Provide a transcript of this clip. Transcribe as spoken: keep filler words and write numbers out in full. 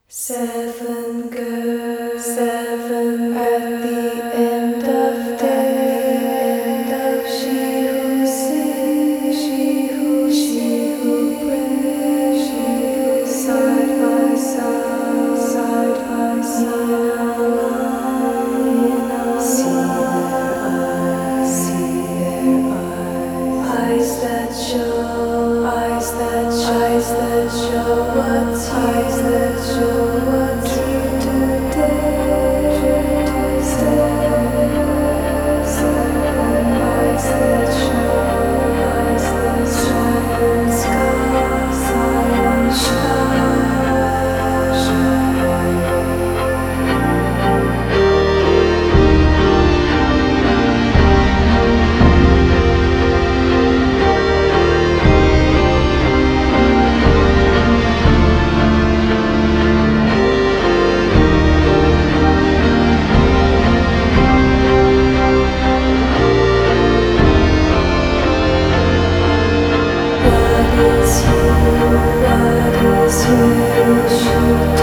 Seven girls, seven at the end of day, end of she who sings, she who, she who prays, she who side by side, side by side, in a see their eyes, see their eyes, eyes that show, eyes that show, eyes that show what's eyes that show. What is you? What is you?